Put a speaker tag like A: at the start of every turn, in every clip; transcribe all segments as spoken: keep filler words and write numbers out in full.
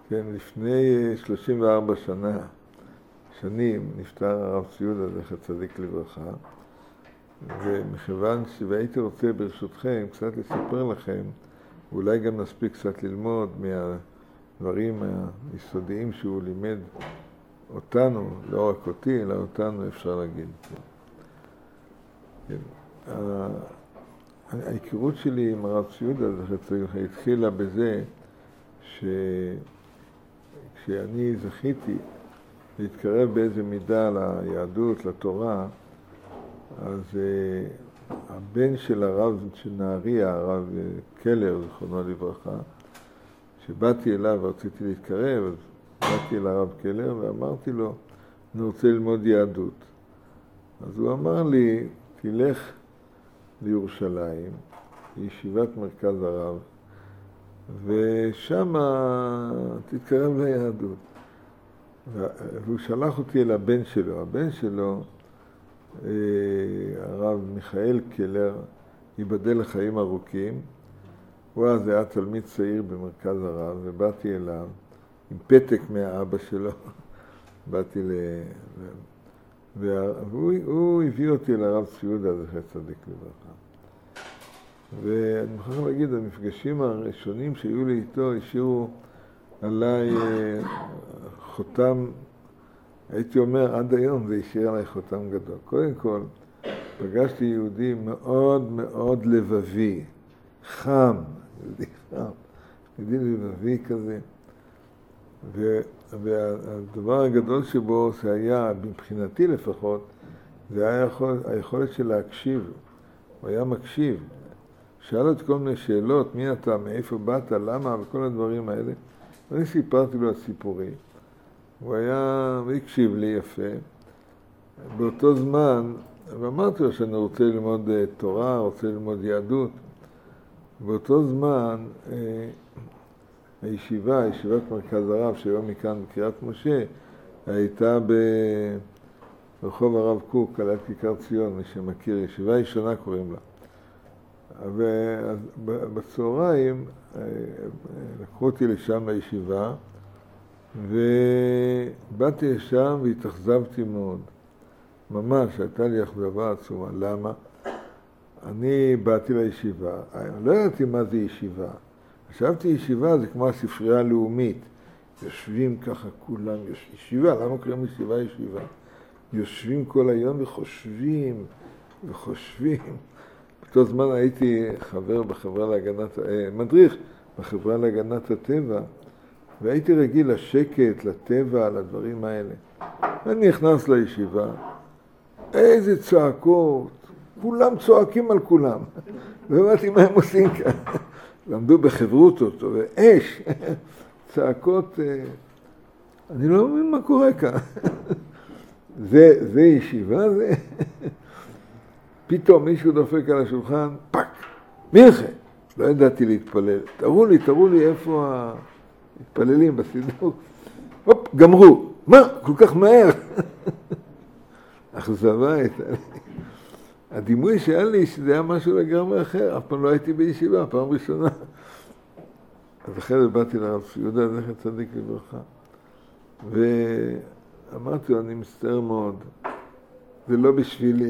A: כן, לפני שלושים וארבע שנה, שנים, נפטר הרב ציודה, זכר צדיק לברכה, ומכיוון שהייתי רוצה ברשותכם קצת לספר לכם, ואולי גם נספיק קצת ללמוד מהדברים היסודיים שהוא לימד אותנו, לא רק אותי, אלא אותנו אפשר להגיד. כן. ההיכרות שלי עם הרב ציודה, זכר צדיק לברכה, התחילה בזה שכשאני זכיתי להתקרב באיזה מידה ליהדות, לתורה, אז uh, הבן של הרב של נהריה, הרב uh, קלר, זכרונו לברכה, שבאתי אליו ורציתי להתקרב, אז באתי אל הרב קלר ואמרתי לו, אני רוצה ללמוד יהדות. אז הוא אמר לי, תלך לירושלים, לישיבת מרכז הרב, ושם תתקרב ליהדות. והוא שלח אותי אל הבן שלו. הבן שלו, הרב מיכאל קלר, ייבדל לחיים ארוכים. הוא אז היה תלמיד צעיר במרכז הרב, ובאתי אליו עם פתק מהאבא שלו. באתי ל... והוא הוא הביא אותי לרב ציודה, זכר צדיק לברכה. ואני מוכרח להגיד, המפגשים הראשונים שהיו לי איתו השאירו עליי חותם, הייתי אומר עד היום זה השאיר עליי חותם גדול. קודם כל, פגשתי יהודי מאוד מאוד לבבי, חם, יהודי חם, יהודי לבבי כזה. והדבר הגדול שבו שהיה, מבחינתי לפחות, זה היה יכול, היכולת של להקשיב. הוא היה מקשיב. שאל אותי כל מיני שאלות, מי אתה, מאיפה באת, למה, וכל הדברים האלה. ואני סיפרתי לו הסיפורים. הוא היה, הוא הקשיב לי יפה. באותו זמן, ואמרתי לו שאני רוצה ללמוד תורה, רוצה ללמוד יהדות. באותו זמן, הישיבה, ישיבת מרכז הרב, שהיום מכאן בקריית משה, הייתה ברחוב הרב קוק, על יד כיכר ציון, מי שמכיר, ישיבה ראשונה קוראים לה. ובצהריים לקחו אותי לשם לישיבה, ובאתי לשם והתאכזבתי מאוד. ממש, הייתה לי אכזבה עצומה. למה? אני באתי לישיבה, לא ידעתי מה זה ישיבה. חשבתי ישיבה זה כמו הספרייה הלאומית. יושבים ככה כולם, ישיבה, למה קוראים ישיבה ישיבה? יושבים כל היום וחושבים, וחושבים. באותו זמן הייתי חבר בחברה להגנת, מדריך בחברה להגנת הטבע, והייתי רגיל לשקט, לטבע, לדברים האלה. אני נכנס לישיבה, איזה צעקות, כולם צועקים על כולם. ואמרתי מה הם עושים כאן. למדו בחברות אותו, ואש, צעקות, אני לא מבין מה קורה כאן. זה, זה ישיבה, זה... פתאום מישהו דופק על השולחן, פק, מלכה. לא ידעתי להתפלל. תראו לי, תראו לי איפה המתפללים בסידור. הופ, גמרו. מה? כל כך מהר. אכזבה הייתה לי. הדימוי שהיה לי שזה היה משהו לגמרי אחר. אף פעם לא הייתי בישיבה, פעם ראשונה. אז אחרי זה באתי לרב ציודה, זכר צדיק לברכה. ואמרתי לו, אני מצטער מאוד. זה לא בשבילי.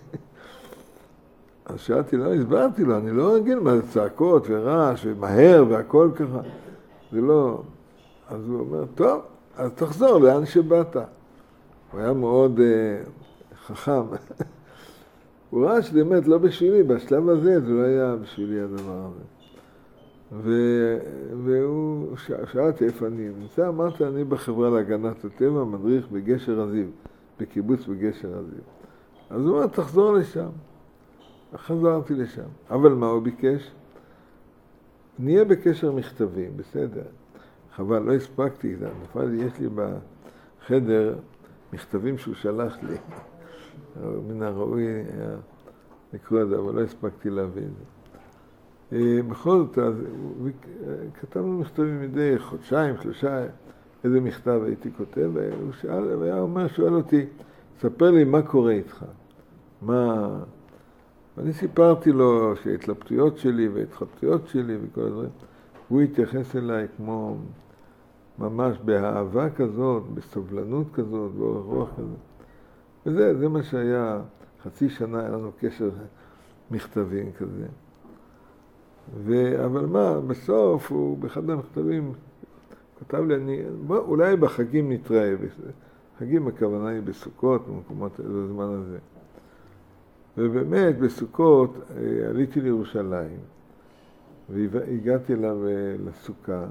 A: אז שאלתי לו, הסברתי לו, אני לא רגיל מה זה צעקות ורעש ומהר והכל ככה. זה לא... אז הוא אומר, טוב, אז תחזור לאן שבאת. הוא היה מאוד uh, חכם. הוא ראה שבאמת לא בשבילי, בשלב הזה זה לא היה בשבילי הדבר הזה. ו... והוא ש... שאלתי איפה אני נמצא, אמרתי, אני בחברה להגנת הטבע, מדריך בגשר הזיו, בקיבוץ בגשר הזיו. אז הוא אומר, תחזור לשם. חזרתי לשם. אבל מה הוא ביקש? נהיה בקשר מכתבים, בסדר. חבל, לא הספקתי, נפל, יש לי בחדר מכתבים שהוא שלח לי. מן הראוי היה לקרוא את זה, אבל לא הספקתי להביא את זה. בכל זאת, אז כתבנו מכתבים מדי חודשיים, שלושה, איזה מכתב הייתי כותב, והוא שאל, והיה אומר, שואל אותי, ספר לי מה קורה איתך. מה... ואני סיפרתי לו שההתלבטויות שלי וההתחבטויות שלי וכל הדברים, הוא התייחס אליי כמו ממש באהבה כזאת, בסובלנות כזאת, באורך רוח כזאת. וזה, זה מה שהיה, חצי שנה היה לנו קשר מכתבים כזה. ו... אבל מה, בסוף הוא, באחד המכתבים, כתב לי, אני, בוא, אולי בחגים נתראה. חגים הכוונה היא בסוכות, במקומות בזמן הזה. ובאמת, בסוכות עליתי לירושלים, והגעתי אליו לסוכה,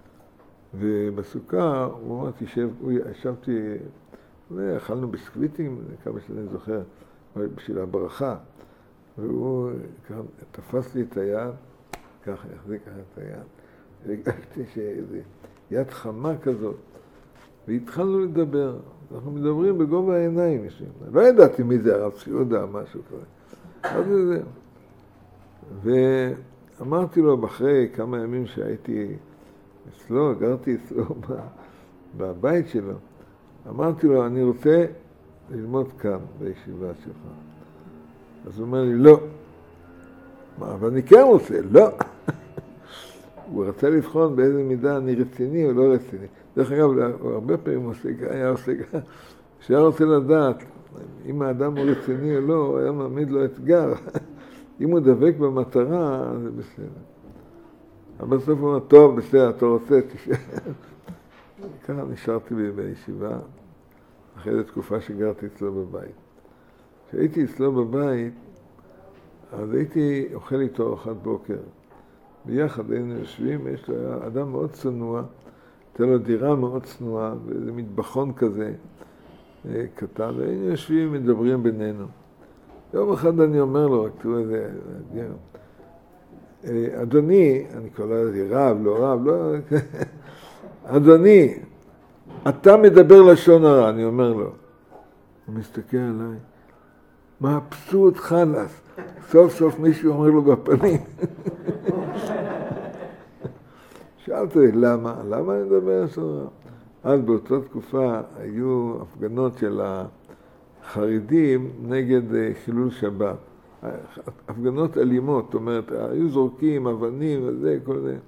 A: ובסוכה הוא אמר, תשב, ישבתי, אכלנו בסקוויטים, כמה שאני זוכר, בשביל הברכה, והוא תפס לי את היד, ככה, יחזיק ככה את היד, והגעתי שאיזה יד חמה כזאת, והתחלנו לדבר. אנחנו מדברים בגובה העיניים. לא ידעתי מי זה, הרב ציודה, משהו כזה. אז זה. ואמרתי לו, אחרי כמה ימים שהייתי אצלו, גרתי אצלו בבית שלו, אמרתי לו, אני רוצה ללמוד כאן, בישיבה שלך. אז הוא אומר לי, לא. מה, אבל אני כן רוצה, לא. הוא רצה לבחון באיזה מידה אני רציני או לא רציני. דרך אגב, הוא הרבה פעמים היה עושה, שהיה רוצה לדעת אם האדם הוא רציני או לא, הוא היה מעמיד לו אתגר. אם הוא דבק במטרה, זה בסדר. אבל בסוף הוא אומר, טוב, בסדר, אתה רוצה, תשאר. ככה נשארתי בישיבה, אחרי זו תקופה שגרתי אצלו בבית. כשהייתי אצלו בבית, אז הייתי אוכל איתו ארוחת בוקר. ביחד היינו יושבים, יש לו אדם מאוד צנוע, הייתה לו דירה מאוד צנועה, ואיזה מטבחון כזה קטן, והיינו יושבים ומדברים בינינו. יום אחד אני אומר לו, רק תראו איזה, אדוני, אני קורא לזה רב, לא רב, לא, אדוני, אתה מדבר לשון הרע, אני אומר לו. הוא מסתכל עליי, מה מבסוט חלאס, סוף סוף מישהו אומר לו בפנים. שאלתי, למה? למה אני מדבר לשון רע? אז באותה תקופה היו הפגנות של החרדים נגד חילול שבת. הפגנות אלימות, זאת אומרת, היו זורקים, אבנים וזה, כל זה.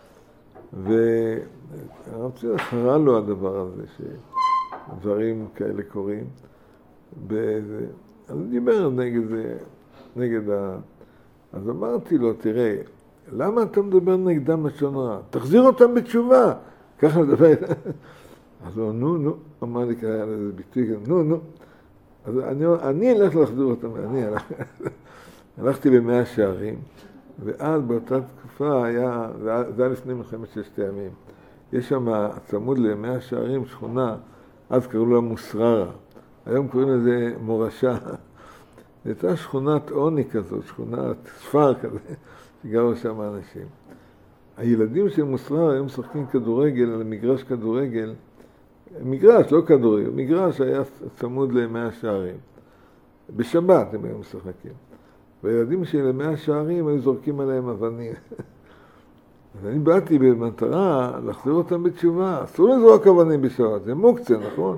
A: והרב ציודה חרה לו הדבר הזה, שדברים כאלה קורים. בזה. אז הוא דיבר נגד זה, נגד ה... אז אמרתי לו, תראה, למה אתה מדבר נגדם לשון רע? תחזיר אותם בתשובה. ככה לדבר. אז הוא, נו, נו, אמר לי ככה, זה ביטוי, נו, נו. אז אני, אני אלך להחזיר אותם, אני הלך, הלכתי למאה שערים, ואז באותה תקופה היה, זה היה לפני מלחמת ששת הימים, יש שם צמוד למאה שערים שכונה, אז קראו לה מוסררה, היום קוראים לזה מורשה. זו הייתה שכונת עוני כזאת, שכונת ספר כזה, שגרו שם אנשים. הילדים של מוסררה היו משחקים כדורגל על מגרש כדורגל, מגרש, לא כדורגל, מגרש היה צמוד למאה שערים. בשבת הם היו משחקים. והילדים של למאה שערים היו זורקים עליהם אבנים. אז אני באתי במטרה להחזיר אותם בתשובה. אסור לזרוק אבנים בשבת, זה מוקצה, נכון?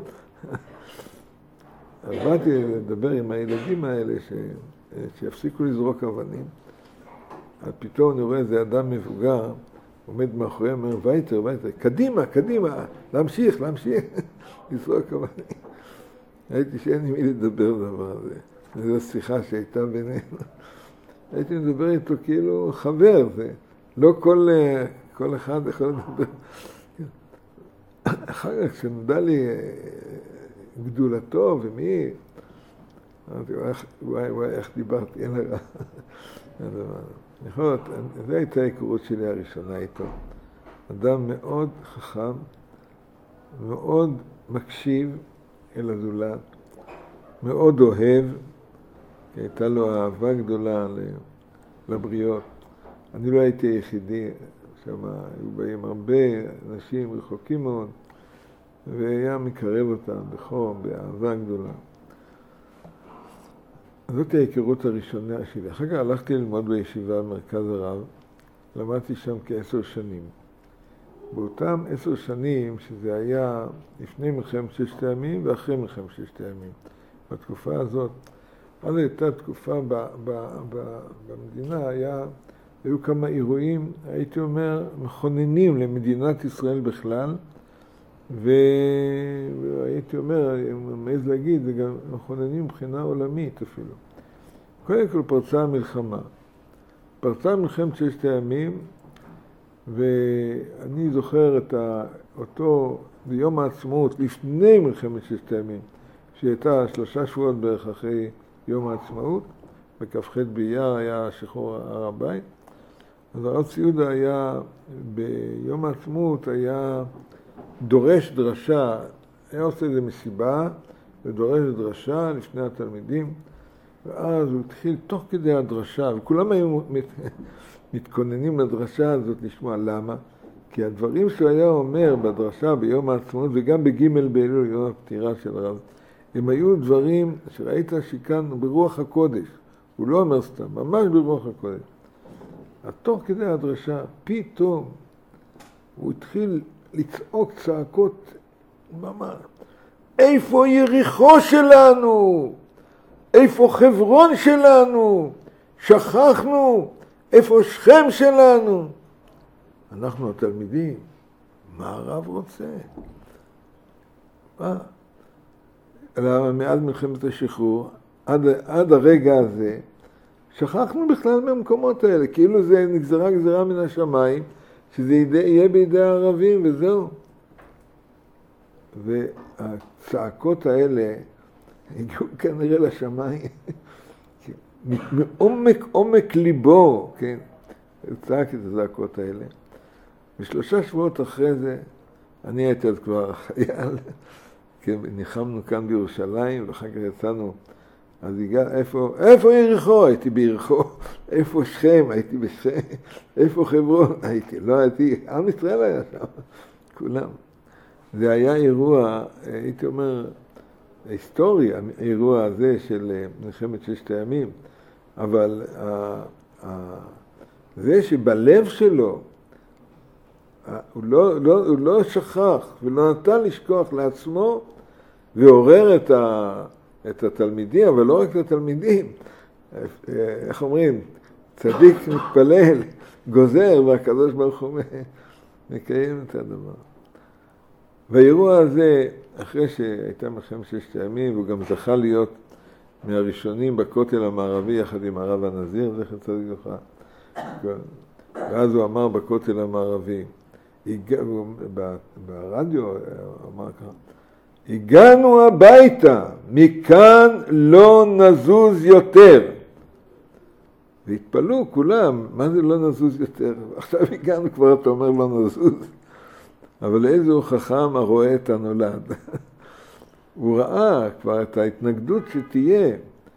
A: אז באתי לדבר עם הילדים האלה ש... שיפסיקו לזרוק אבנים. אז פתאום אני רואה איזה אדם מבוגר, עומד מאחורי, אומר, וייטר, וייטר, קדימה, קדימה, להמשיך, להמשיך, לזרוק אבנים. הייתי שאין עם מי לדבר דבר הזה. זו שיחה שהייתה בינינו. הייתי מדבר איתו כאילו חבר, זה לא כל, כל אחד יכול לדבר. אחר כך כשנודע לי גדולתו ומי, אמרתי, וואי, וואי, איך דיברתי, אין הרע. נכון, זו הייתה ההיכרות שלי הראשונה איתו. אדם מאוד חכם, מאוד מקשיב אל הזולת, מאוד אוהב, כי הייתה לו אהבה גדולה לבריות. אני לא הייתי היחידי, שם היו באים הרבה אנשים רחוקים מאוד, והיה מקרב אותם בחום, באהבה גדולה. זאת ההיכרות הראשונה שלי. אחר כך הלכתי ללמוד בישיבה במרכז הרב, למדתי שם כעשר שנים. באותם עשר שנים, שזה היה לפני מלחמת ששת הימים ואחרי מלחמת ששת הימים. בתקופה הזאת, אז הייתה תקופה ב, ב, ב, במדינה, היה, היו כמה אירועים, הייתי אומר, מכוננים למדינת ישראל בכלל, והייתי אומר, אם מעז להגיד, זה גם מכוננים מבחינה עולמית אפילו. קודם כל פרצה המלחמה. פרצה מלחמת ששת הימים, ואני זוכר את אותו ביום העצמאות, לפני מלחמת ששת הימים, שהייתה שלושה שבועות בערך אחרי יום העצמאות, בכ"ח באייר היה שחרור הר הבית. אז הרב ציודה היה, ביום העצמאות היה דורש דרשה, היה עושה איזו מסיבה, ודורש דרשה לפני התלמידים, ואז הוא התחיל תוך כדי הדרשה, וכולם היו מת, מתכוננים לדרשה הזאת לשמוע. למה? כי הדברים שהוא היה אומר בדרשה ביום העצמאות, וגם בג' באלול, יום הפטירה של הרב, הם היו דברים שראית שכאן ברוח הקודש. הוא לא אומר סתם, ממש ברוח הקודש. אז תוך כדי הדרשה, פתאום הוא התחיל לצעוק צעקות ממש. איפה יריחו שלנו? איפה חברון שלנו? שכחנו? איפה שכם שלנו? אנחנו התלמידים, מה הרב רוצה? מה? למה מאז מלחמת השחרור, עד, עד הרגע הזה, שכחנו בכלל מהמקומות האלה, כאילו זה נגזרה גזרה מן השמיים, שזה יהיה בידי הערבים וזהו. והצעקות האלה הגיעו כנראה לשמיים, מעומק עומק ליבו, כן, הוא צעק את הזעקות האלה. ושלושה שבועות אחרי זה, אני הייתי אז כבר חייל, כן, ניחמנו כאן בירושלים, ואחר כך יצאנו, אז הגע, איפה, איפה יריחו? הייתי ביריחו. איפה שכם? הייתי בשכם. איפה חברון? הייתי, לא הייתי, עם ישראל היה שם, כולם. זה היה אירוע, הייתי אומר, היסטורי, האירוע הזה של מלחמת ששת הימים, אבל ה, ה, זה שבלב שלו, הוא לא, לא, הוא לא שכח ולא נתן לשכוח לעצמו, ועורר את, ה, את התלמידים, אבל לא רק את התלמידים. איך אומרים? צדיק מתפלל, גוזר, והקדוש ברוך הוא מקיים את הדבר. והאירוע הזה, אחרי שהייתה מלחמת ששת הימים, הוא גם זכה להיות מהראשונים בכותל המערבי, יחד עם הרב הנזיר, זכר צדיק לברכה. ואז הוא אמר בכותל המערבי, ברדיו הוא אמר ככה, הגענו הביתה, מכאן לא נזוז יותר. והתפלאו כולם, מה זה לא נזוז יותר? עכשיו הגענו כבר, אתה אומר לא נזוז. אבל איזו חכם הרואה את הנולד. הוא ראה כבר את ההתנגדות שתהיה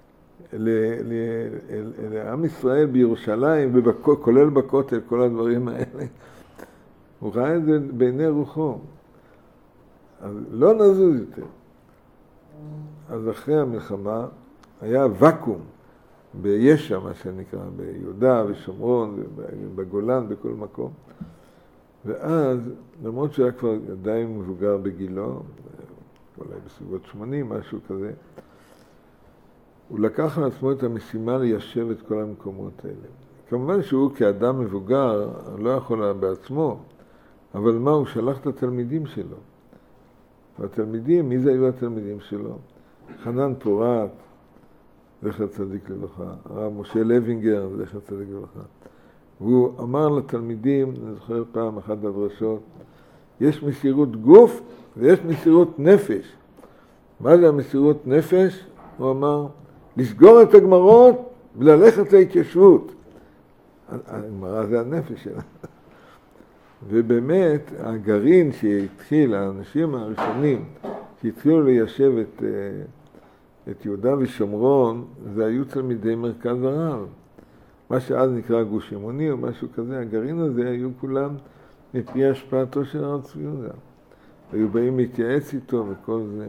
A: לעם ישראל בירושלים, כולל בכותל, כל הדברים האלה. הוא ראה את זה בעיני רוחו. אז לא נזוז יותר. אז אחרי המלחמה היה ואקום בישע, מה שנקרא, ביהודה ושומרון, בגולן, בכל מקום. ואז, למרות שהיה כבר עדיין מבוגר בגילו, אולי בסביבות שמונים, משהו כזה, הוא לקח לעצמו את המשימה ליישב את כל המקומות האלה. כמובן שהוא כאדם מבוגר לא יכול בעצמו, אבל מה, הוא שלח את התלמידים שלו. והתלמידים, מי זה היו התלמידים שלו? חנן פורת, זכר צדיק לברכה, הרב משה לוינגר, זכר צדיק לברכה. והוא אמר לתלמידים, אני זוכר פעם אחת הדרשות, יש מסירות גוף ויש מסירות נפש. מה זה המסירות נפש? הוא אמר, לסגור את הגמרות וללכת להתיישבות. הגמרא זה הנפש שלה. ובאמת, הגרעין שהתחיל, האנשים הראשונים שהתחילו ליישב את, את יהודה ושומרון, זה היו תלמידי מרכז הרב. מה שאז נקרא גוש אמוני או משהו כזה, הגרעין הזה היו כולם מפרי השפעתו של הרב צבי יהודה. היו באים להתייעץ איתו וכל זה.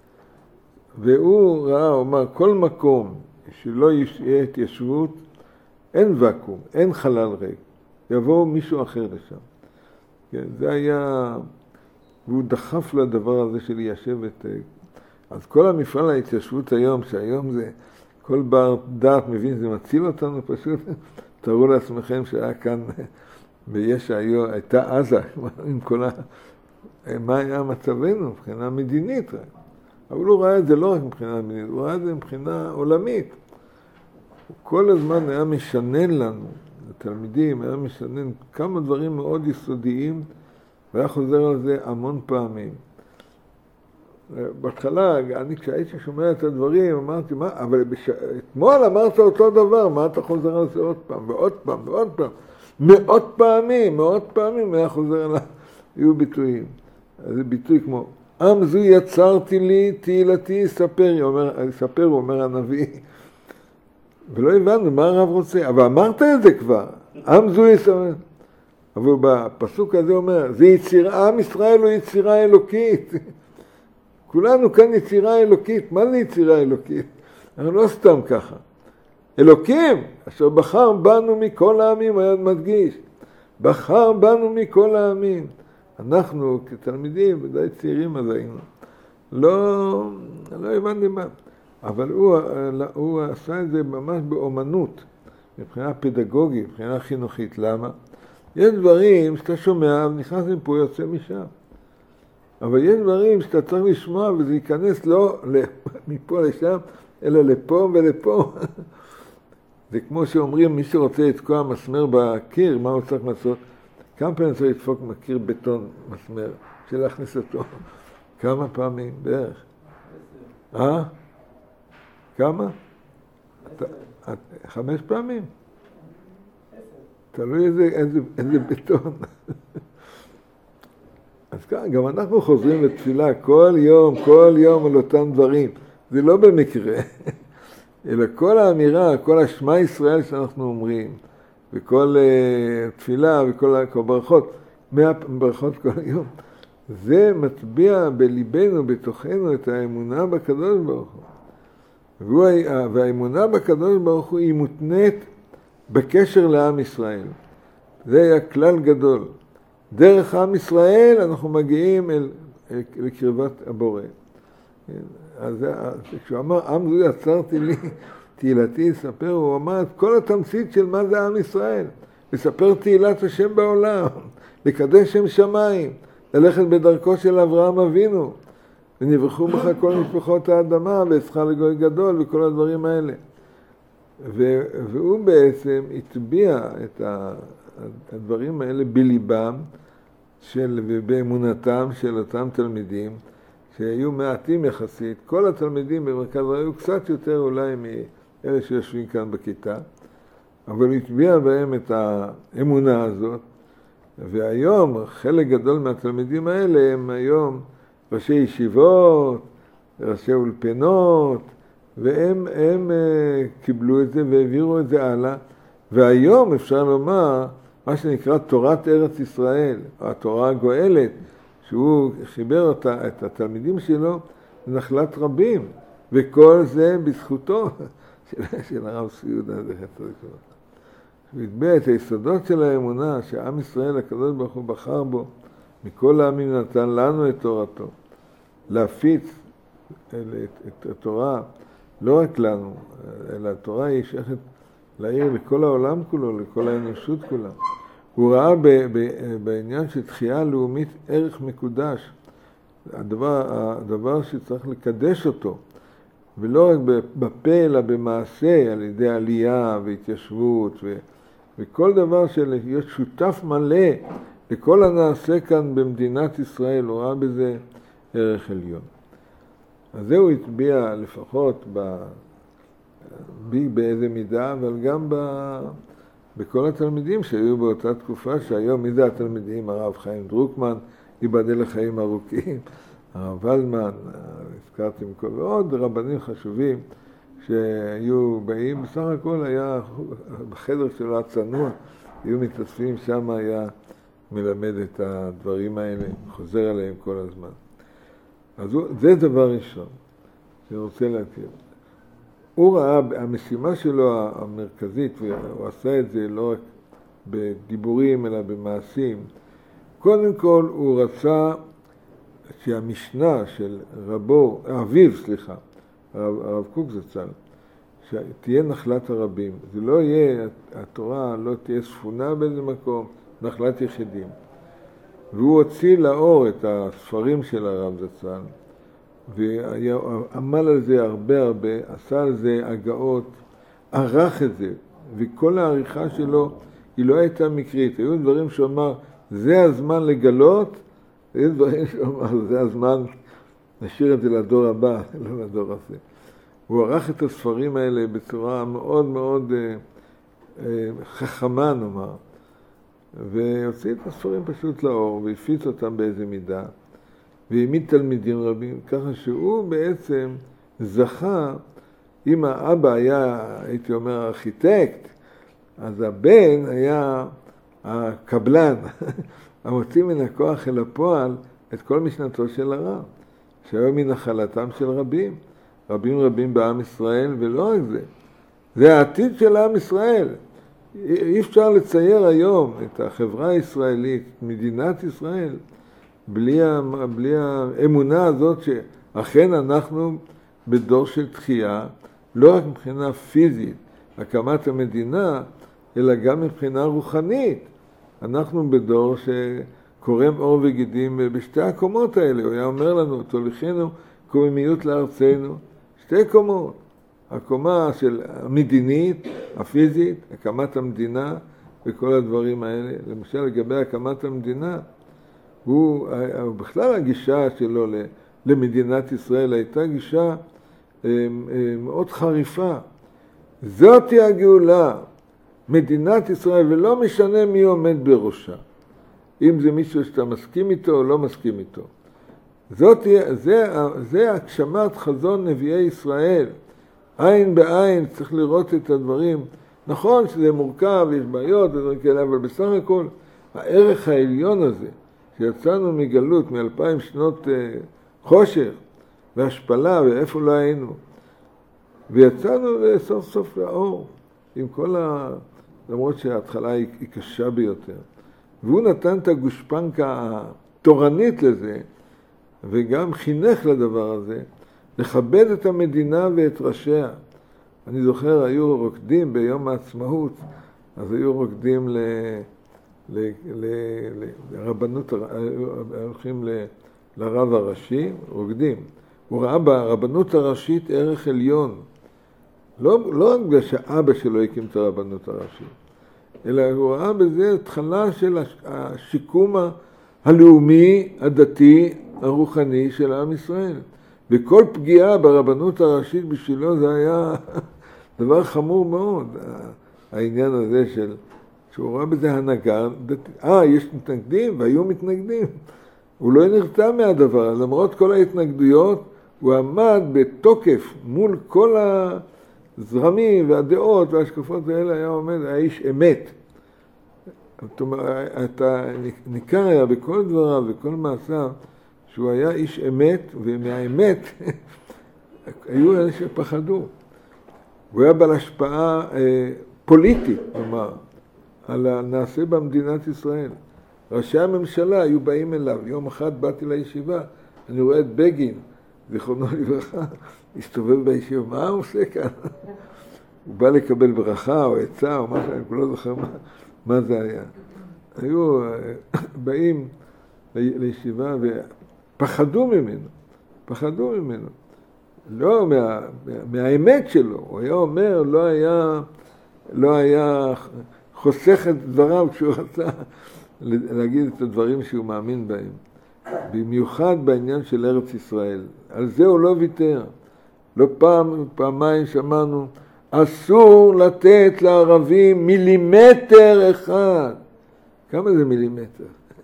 A: והוא ראה, הוא אמר, כל מקום שלא יהיה התיישבות, אין וקום, אין חלל ריק. יבוא מישהו אחר לשם. כן, זה היה, והוא דחף לדבר הזה של ליישב את... אז כל המפעל ההתיישבות היום, שהיום זה, כל בר דעת מבין, זה מציל אותנו פשוט. תראו לעצמכם שהיה כאן, בישע הייתה עזה, עם כל מה היה מצבנו מבחינה מדינית. אבל הוא ראה את זה לא רק מבחינה מדינית, הוא ראה את זה מבחינה עולמית. הוא כל הזמן היה משנן לנו, לתלמידים, היה משנן כמה דברים מאוד יסודיים, והיה חוזר על זה המון פעמים. בהתחלה, אני כשהייתי שומע את הדברים, אמרתי, מה, אבל בש... אתמול אמרת אותו דבר, מה אתה חוזר על זה עוד פעם, ועוד פעם, ועוד פעם, מאות פעמים, מאות פעמים היה חוזר על... היו ביטויים. זה ביטוי כמו, עם זו יצרתי לי, תהילתי, ספר, אומר, ספר, הוא אומר הנביא. ולא הבנו מה הרב רוצה, אבל אמרת את זה כבר, עם זו יצרתי. אבל בפסוק הזה אומר, זה יצירה, עם ישראל הוא יצירה אלוקית. כולנו כאן יצירה אלוקית. מה זה יצירה אלוקית? אנחנו לא סתם ככה. אלוקים, אשר בחר בנו מכל העמים, היה מדגיש. בחר בנו מכל העמים. אנחנו כתלמידים, ודאי צעירים אז היינו, לא, לא הבנתי מה. אבל הוא, הוא עשה את זה ממש באומנות, מבחינה פדגוגית, מבחינה חינוכית. למה? יש דברים שאתה שומע ונכנס מפה יוצא משם. אבל יש דברים שאתה צריך לשמוע וזה ייכנס לא מפה לשם, אלא לפה ולפה. זה כמו שאומרים, מי שרוצה לתקוע מסמר בקיר, מה הוא צריך לעשות? כמה פעמים צריך לדפוק מקיר בטון מסמר, של להכניס אותו? כמה פעמים? בערך. אה? כמה? חמש פעמים? תלוי איזה, איזה, איזה בטון. אז כאן, גם אנחנו חוזרים לתפילה כל יום, כל יום על אותם דברים. זה לא במקרה, אלא כל האמירה, כל השמע ישראל שאנחנו אומרים, וכל uh, תפילה וכל הברכות, מאה ברכות כל יום, זה מטביע בליבנו, בתוכנו, את האמונה בקדוש ברוך הוא. והאמונה בקדוש ברוך הוא היא מותנית בקשר לעם ישראל. זה היה כלל גדול. דרך עם ישראל אנחנו מגיעים אל, אל, לקרבת הבורא. אז כשהוא אמר, עם זו יצרתי לי, תהילתי ספר, הוא אמר את כל התמצית של מה זה עם ישראל. לספר תהילת השם בעולם, לקדש שם שמיים, ללכת בדרכו של אברהם אבינו, ונברכו בך כל משפחות האדמה, ואצלך לגוי גדול, וכל הדברים האלה. ו, והוא בעצם הטביע את הדברים האלה בליבם, של, ובאמונתם של אותם תלמידים, שהיו מעטים יחסית. כל התלמידים במרכז היו קצת יותר אולי מאלה שיושבים כאן בכיתה, אבל הוא הטביע בהם את האמונה הזאת, והיום חלק גדול מהתלמידים האלה הם היום ראשי ישיבות, ראשי אולפנות, והם הם, uh, קיבלו את זה והעבירו את זה הלאה, והיום אפשר לומר מה שנקרא תורת ארץ ישראל, התורה הגואלת, שהוא חיבר אותה, את התלמידים שלו לנחלת רבים, וכל זה בזכותו של, של הרב סיודה. הוא התביע את היסודות של האמונה שעם ישראל הקדוש ברוך הוא בחר בו, מכל העמים נתן לנו את תורתו, להפיץ את, את התורה, לא רק לנו, אלא התורה היא שייכת לעיר לכל העולם כולו, לכל האנושות כולה. הוא ראה ב, ב, בעניין של תחייה לאומית ערך מקודש, הדבר, הדבר שצריך לקדש אותו, ולא רק בפה אלא במעשה, על ידי עלייה והתיישבות, ו, וכל דבר של להיות שותף מלא לכל הנעשה כאן במדינת ישראל, הוא ראה בזה ערך עליון. אז זהו התביע לפחות ב, בי באיזה מידה, אבל גם ב, בכל התלמידים שהיו באותה תקופה, שהיום מי זה התלמידים? הרב חיים דרוקמן, ייבדל לחיים ארוכים, הרב ולמן, הזכרתם כל, ועוד רבנים חשובים שהיו באים, בסך הכל היה בחדר שלו הצנוע, היו מתאספים שם, היה מלמד את הדברים האלה, חוזר עליהם כל הזמן. אז הוא, זה דבר ראשון שאני רוצה להכיר. הוא ראה, המשימה שלו המרכזית, והוא עשה את זה לא רק בדיבורים אלא במעשים, קודם כל הוא רצה שהמשנה של רבו, אביו, סליחה, הרב, הרב קוק זצ"ל, שתהיה נחלת הרבים. זה לא יהיה, התורה לא תהיה ספונה באיזה מקום, נחלת יחידים. והוא הוציא לאור את הספרים של הרב זצ"ל, ועמל על זה הרבה הרבה, עשה על זה הגאות, ערך את זה, וכל העריכה שלו היא לא הייתה מקרית. היו דברים שאומר, זה הזמן לגלות, היו דברים שאומר, זה הזמן, נשאיר את זה לדור הבא, לא לדור הזה. הוא ערך את הספרים האלה בצורה מאוד מאוד אה, אה, חכמה, נאמר, והוציא את הספרים פשוט לאור, והפיץ אותם באיזה מידה, והעמיד תלמידים רבים, ככה שהוא בעצם זכה, אם האבא היה, הייתי אומר, ארכיטקט, אז הבן היה הקבלן, המוציא מן הכוח אל הפועל את כל משנתו של הרב, שהיו מנחלתם של רבים, רבים רבים בעם ישראל, ולא רק זה, זה העתיד של עם ישראל. אי אפשר לצייר היום את החברה הישראלית, מדינת ישראל, בלי, בלי האמונה הזאת שאכן אנחנו בדור של תחייה, לא רק מבחינה פיזית, הקמת המדינה, אלא גם מבחינה רוחנית. אנחנו בדור שקורם עור וגידים בשתי הקומות האלה. הוא היה אומר לנו, תוליכנו קוממיות לארצנו, שתי קומות. הקומה של המדינית, הפיזית, הקמת המדינה וכל הדברים האלה. למשל, לגבי הקמת המדינה, הוא, בכלל הגישה שלו למדינת ישראל הייתה גישה מאוד חריפה. זאת היא הגאולה, מדינת ישראל, ולא משנה מי עומד בראשה. אם זה מישהו שאתה מסכים איתו או לא מסכים איתו. זאת היא, זה, זה הגשמת חזון נביאי ישראל. עין בעין צריך לראות את הדברים. נכון שזה מורכב, יש בעיות ודברים כאלה, אבל בסך הכל הערך העליון הזה, שיצאנו מגלות מאלפיים שנות חושך והשפלה ואיפה לא היינו, ויצאנו סוף סוף לאור, עם כל ה... למרות שההתחלה היא קשה ביותר. והוא נתן את הגושפנקה התורנית לזה, וגם חינך לדבר הזה, לכבד את המדינה ואת ראשיה. אני זוכר, היו רוקדים ביום העצמאות, אז היו רוקדים ל... ל... ל... לרבנות, הולכים ל... לרב הראשי, רוקדים. הוא ראה ברבנות הראשית ערך עליון. לא, לא רק בגלל שאבא שלו הקים את הרבנות הראשית, אלא הוא ראה בזה התחלה של השיקום הלאומי, הדתי, הרוחני של עם ישראל. וכל פגיעה ברבנות הראשית בשבילו זה היה דבר חמור מאוד. העניין הזה של, שהוא ראה בזה הנהגה, אה, יש מתנגדים והיו מתנגדים. הוא לא נרתע מהדבר, למרות כל ההתנגדויות, הוא עמד בתוקף מול כל הזרמים והדעות והשקפות האלה, היה עומד, היה איש אמת. זאת אומרת, אתה ניכר היה בכל דבריו וכל מעשיו, שהוא היה איש אמת, ומהאמת היו אלה שפחדו. הוא היה בעל השפעה אה, פוליטית, כלומר, על הנעשה במדינת ישראל. ראשי הממשלה היו באים אליו. יום אחד באתי לישיבה, אני רואה את בגין, זיכרונו לברכה, הסתובב בישיבה, מה הוא עושה כאן? הוא בא לקבל ברכה או עצה או משהו, אני לא זוכר מה, מה זה היה. היו באים לישיבה ופחדו ממנו, פחדו ממנו. לא מה, מהאמת שלו, הוא היה אומר, לא היה, לא היה חוסך את דבריו כשהוא רצה להגיד את הדברים שהוא מאמין בהם. במיוחד בעניין של ארץ ישראל. על זה הוא לא ויתר. לא פעם, פעמיים שמענו, אסור לתת לערבים מילימטר אחד. כמה זה מילימטר?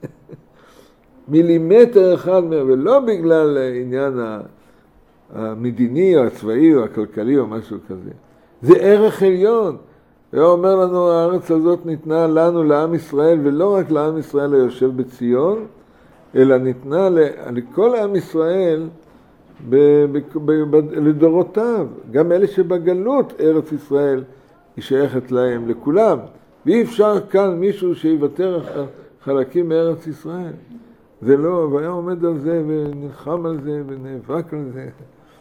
A: מילימטר אחד, ולא בגלל העניין המדיני או הצבאי או הכלכלי או משהו כזה. זה ערך עליון. הוא אומר לנו, הארץ הזאת ניתנה לנו, לעם ישראל, ולא רק לעם ישראל היושב בציון, אלא ניתנה לכל עם ישראל לדורותיו. גם אלה שבגלות ארץ ישראל היא שייכת להם, לכולם. ואי אפשר כאן מישהו שיוותר חלקים מארץ ישראל. זה לא, והיה עומד על זה ונלחם על זה ונאבק על זה.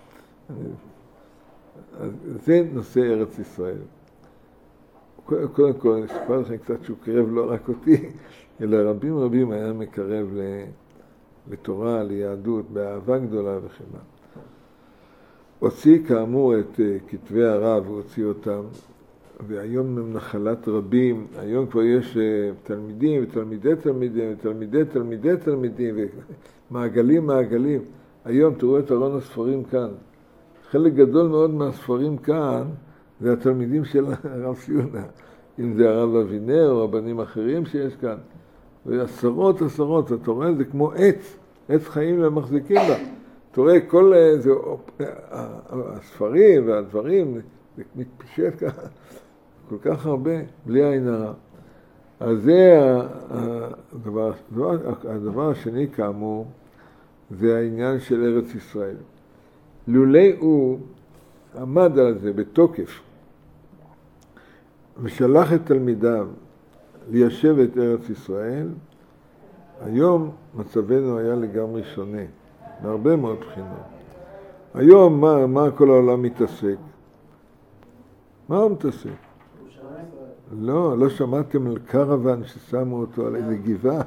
A: זה נושא ארץ ישראל. קודם כל, אני אספר לכם קצת שהוא קרב לא רק אותי, אלא רבים רבים היה מקרב לתורה, ליהדות, באהבה גדולה וכן. הוציא כאמור את כתבי הרב, הוא הוציא אותם, והיום הם נחלת רבים. היום כבר יש תלמידים ותלמידי תלמידים ותלמידי תלמידי תלמידים ומעגלים מעגלים. היום תראו את ארון הספרים כאן. חלק גדול מאוד מהספרים כאן זה התלמידים של הרב ציונה. אם זה הרב אבינר או רבנים אחרים שיש כאן. ועשרות עשרות, אתה רואה, זה כמו עץ, עץ חיים למחזיקים בה. אתה רואה, כל זה, הספרים והדברים, זה מתפשט ככה, כל כך הרבה, בלי עין הרע. אז זה הדבר, הדבר השני כאמור, זה העניין של ארץ ישראל. לולי הוא עמד על זה בתוקף, ושלח את תלמידיו ליישב את ארץ ישראל, היום מצבנו היה לגמרי שונה, בהרבה מאוד בחינות. היום מה, מה כל העולם מתעסק? מה הוא מתעסק? לא, לא שמעתם על קרוון ששמו אותו על איזה גבעה?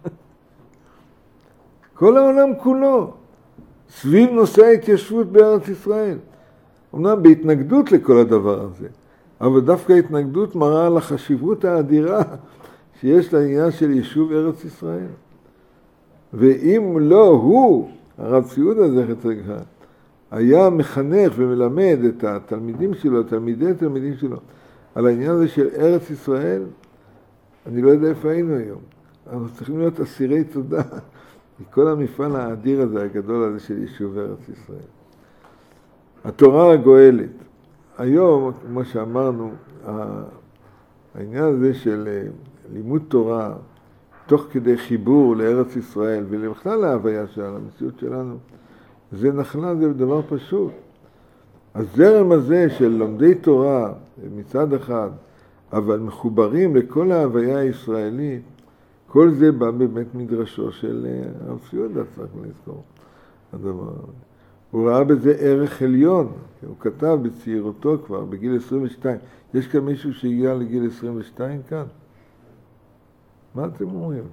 A: כל העולם כולו, סביב נושא ההתיישבות בארץ ישראל. אמנם בהתנגדות לכל הדבר הזה, אבל דווקא ההתנגדות מראה על החשיבות האדירה שיש לעניין של יישוב ארץ ישראל. ואם לא הוא, הרב ציודה זכר צדיק, היה מחנך ומלמד את התלמידים שלו, תלמידי התלמידים שלו, על העניין הזה של ארץ ישראל, אני לא יודע איפה היינו היום. אנחנו צריכים להיות אסירי תודה מכל המפעל האדיר הזה, הגדול הזה של יישוב ארץ ישראל. התורה הגואלת. היום, כמו שאמרנו, העניין הזה של לימוד תורה, תוך כדי חיבור לארץ ישראל, ולבכלל להוויה שלנו, למציאות שלנו, זה נחלה, זה דבר פשוט. הזרם הזה של לומדי תורה, מצד אחד, אבל מחוברים לכל ההוויה הישראלית, כל זה בא באמת מדרשו של הרב ציודה, צריך לזכור. הדבר הזה. הוא ראה בזה ערך עליון, הוא כתב בצעירותו כבר, בגיל עשרים ושתיים. יש כאן מישהו שהגיע לגיל עשרים ושתיים כאן? מה אתם אומרים?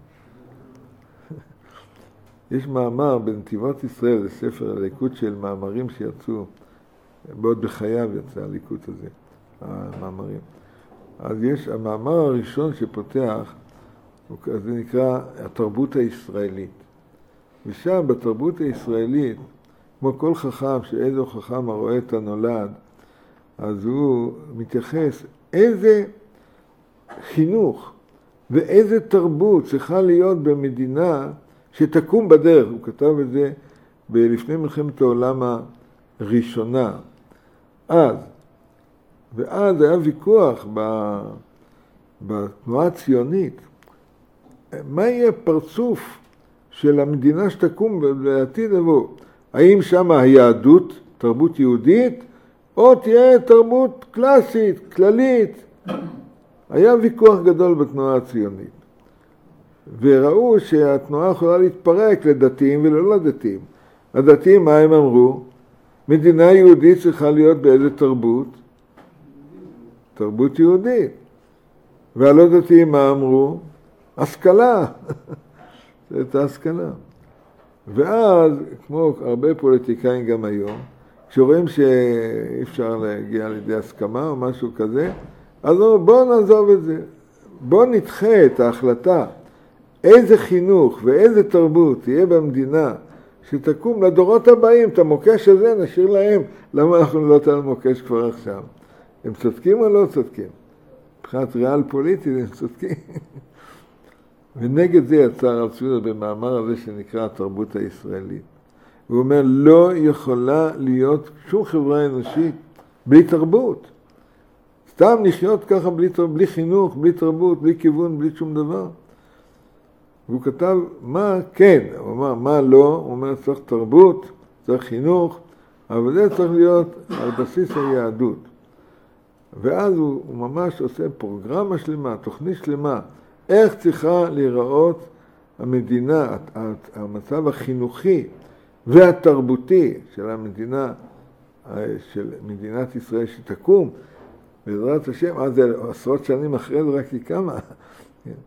A: יש מאמר בנתיבות ישראל, זה ספר הליקוט של מאמרים שיצאו, בעוד בחייו יצא הליקוט הזה, המאמרים. אז יש, המאמר הראשון שפותח, זה נקרא התרבות הישראלית. ושם בתרבות הישראלית, כמו כל חכם, שאיזו חכם הרואה את הנולד, אז הוא מתייחס איזה חינוך ואיזה תרבות צריכה להיות במדינה שתקום בדרך. הוא כתב את זה לפני מלחמת העולם הראשונה. אז, ואז היה ויכוח בתנועה הציונית, מה יהיה פרצוף של המדינה שתקום בעתיד לבוא? האם שם היהדות, תרבות יהודית, או תהיה תרבות קלאסית, כללית? היה ויכוח גדול בתנועה הציונית. וראו שהתנועה יכולה להתפרק לדתיים ולא לדתיים. הדתיים, מה הם אמרו? מדינה יהודית צריכה להיות באיזה תרבות? תרבות יהודית. והלא דתיים, מה אמרו? השכלה. זאת ההשכלה. ואז, כמו הרבה פוליטיקאים גם היום, כשרואים שאי אפשר להגיע לידי הסכמה או משהו כזה, אז בואו נעזוב את זה. בואו נדחה את ההחלטה איזה חינוך ואיזה תרבות תהיה במדינה שתקום לדורות הבאים. את המוקש הזה נשאיר להם. למה אנחנו לא תל מוקש כבר עכשיו? הם צודקים או לא צודקים? מבחינת ריאל פוליטית הם צודקים. ונגד זה יצא הרב ציודה במאמר הזה שנקרא התרבות הישראלית. הוא אומר, לא יכולה להיות שום חברה אנושית בלי תרבות. סתם לחיות ככה בלי, בלי חינוך, בלי תרבות, בלי כיוון, בלי שום דבר. והוא כתב, מה כן? הוא אמר, מה לא? הוא אומר, צריך תרבות, צריך חינוך, אבל זה צריך להיות על בסיס היהדות. ואז הוא, הוא ממש עושה פרוגרמה שלמה, תוכנית שלמה, איך צריכה להיראות המדינה, המצב החינוכי והתרבותי של המדינה, של מדינת ישראל שתקום, בעזרת השם, אז זה עשרות שנים אחרי זה רק היא קמה.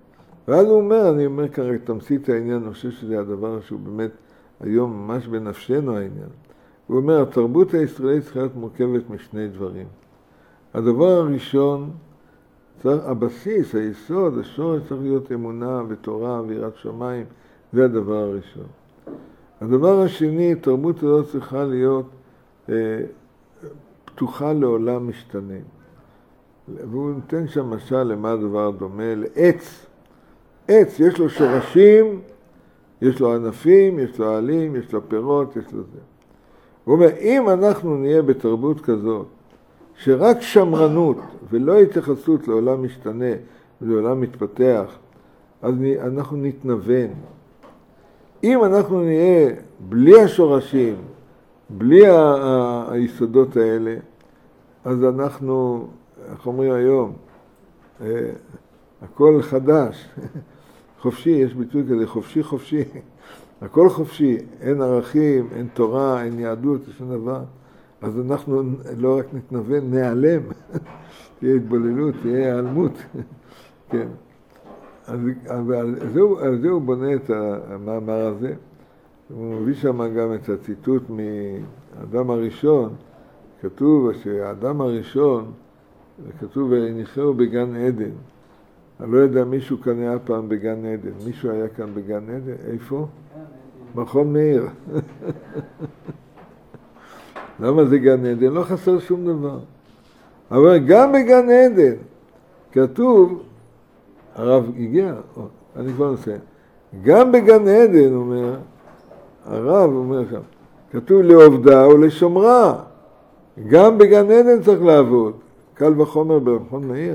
A: ואז הוא אומר, אני אומר כרגע, תמצית העניין, אני חושב שזה הדבר שהוא באמת היום ממש בנפשנו העניין. הוא אומר, התרבות הישראלית צריכה להיות מורכבת משני דברים. הדבר הראשון, צריך, הבסיס, היסוד, השורש צריך להיות אמונה ותורה ויראת שמיים, זה הדבר הראשון. הדבר השני, תרבות הזאת צריכה להיות אה, פתוחה לעולם משתנה. והוא נותן שם משל למה הדבר דומה, לעץ. עץ, יש לו שורשים, יש לו ענפים, יש לו עלים, יש לו פירות, יש לו זה. הוא אומר, אם אנחנו נהיה בתרבות כזאת, שרק שמרנות ולא התייחסות לעולם משתנה ולעולם מתפתח, אז אנחנו נתנוון. אם אנחנו נהיה בלי השורשים, בלי ה- ה- היסודות האלה, אז אנחנו, איך אומרים היום, אה, הכל חדש, חופשי, יש ביטוי כזה, חופשי חופשי, הכל חופשי, אין ערכים, אין תורה, אין יהדות, יש שום דבר. אז אנחנו לא רק נתנוון, נעלם, תהיה התבוללות, תהיה העלמות, כן. אז, אבל זהו, על זה הוא בונה את המאמר הזה. הוא מביא שם גם את הציטוט מהאדם הראשון, כתוב שהאדם הראשון, כתוב ונחהו בגן עדן. אני לא יודע, מישהו כאן היה פעם בגן עדן. מישהו היה כאן בגן עדן? איפה? מכון מאיר. למה זה גן עדן? לא חסר שום דבר. אבל גם בגן עדן כתוב, הרב הגיע, או, אני כבר נוסע, גם בגן עדן, אומר, הרב אומר שם, כתוב לעובדה ולשומרה. גם בגן עדן צריך לעבוד. קל וחומר במכון מאיר.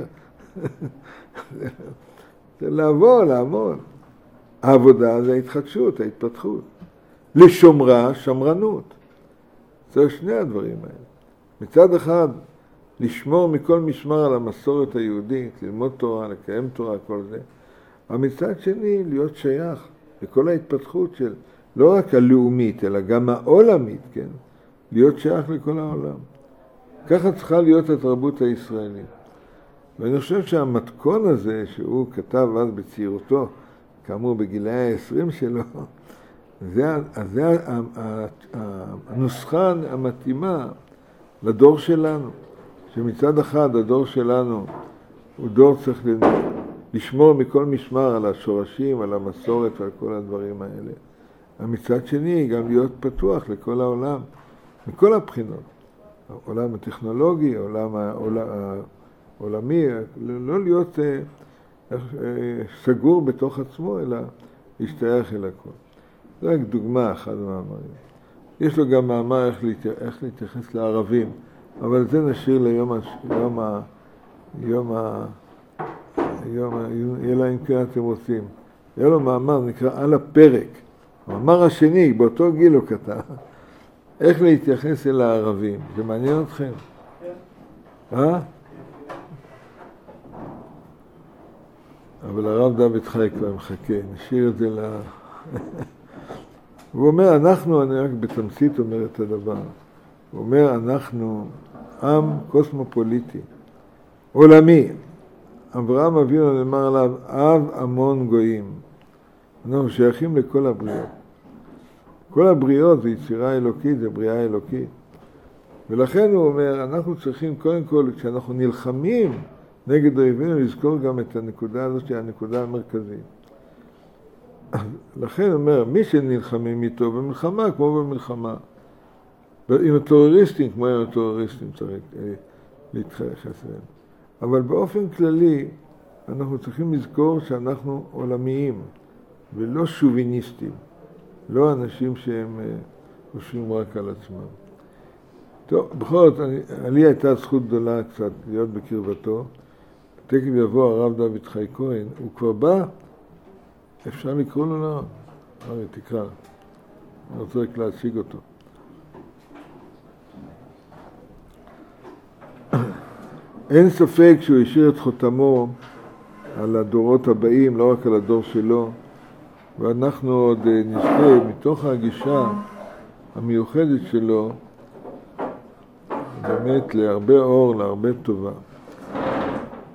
A: זה לעבוד, לעמוד. העבודה זה ההתחדשות, ההתפתחות. לשומרה, שמרנות. זה שני הדברים האלה. מצד אחד, לשמור מכל משמר על המסורת היהודית, ללמוד תורה, לקיים תורה, כל זה. אבל מצד שני, להיות שייך לכל ההתפתחות של, לא רק הלאומית, אלא גם העולמית, כן? להיות שייך לכל העולם. ככה צריכה להיות התרבות הישראלית. ואני חושב שהמתכון הזה, שהוא כתב אז בצעירותו, כאמור בגילי העשרים שלו, זה, זה הנוסחה המתאימה לדור שלנו. שמצד אחד הדור שלנו הוא דור צריך לשמור מכל משמר על השורשים, על המסורת ועל כל הדברים האלה. ומצד שני גם להיות פתוח לכל העולם, מכל הבחינות. העולם הטכנולוגי, העולם העולמי, לא להיות סגור בתוך עצמו, אלא להשתייך אל הכל. זו רק דוגמה אחת מהמאמרים. יש לו גם מאמר איך, להת... איך להתייחס לערבים, אבל זה נשאיר ליום ה... יום ה... יום ה... יום ה... אלא אם כן אתם רוצים. היה לו מאמר נקרא על הפרק. המאמר השני, באותו גיל הוא כתב, איך להתייחס אל הערבים. זה מעניין אתכם? כן. אה? אבל הרב דוד חי כבר מחכה, נשאיר את זה ל... הוא אומר, אנחנו, אני רק בתמצית אומר את הדבר, הוא אומר, אנחנו עם קוסמופוליטי, עולמי. אברהם אבינו נאמר עליו, אב המון גויים. אנחנו שייכים לכל הבריאות. כל הבריאות זה יצירה אלוקית, זה בריאה אלוקית. ולכן הוא אומר, אנחנו צריכים קודם כל, כשאנחנו נלחמים נגד אויבינו, לזכור גם את הנקודה הזאת, שהיא הנקודה המרכזית. לכן הוא אומר, מי שנלחמים איתו במלחמה, כמו במלחמה, עם הטרוריסטים, כמו עם הטרוריסטים צריך להתייחס אליהם. אבל באופן כללי, אנחנו צריכים לזכור שאנחנו עולמיים, ולא שוביניסטים, לא אנשים שהם חושבים רק על עצמם. טוב, בכל זאת, לי הייתה זכות גדולה קצת להיות בקרבתו. תכף יבוא הרב דוד חי כהן, הוא כבר בא, אפשר לקרוא לו לרב. הרי תקרא, אני רוצה רק להציג אותו. אין ספק שהוא השאיר את חותמו על הדורות הבאים, לא רק על הדור שלו, ואנחנו עוד נזכה מתוך הגישה המיוחדת שלו באמת להרבה אור, להרבה טובה.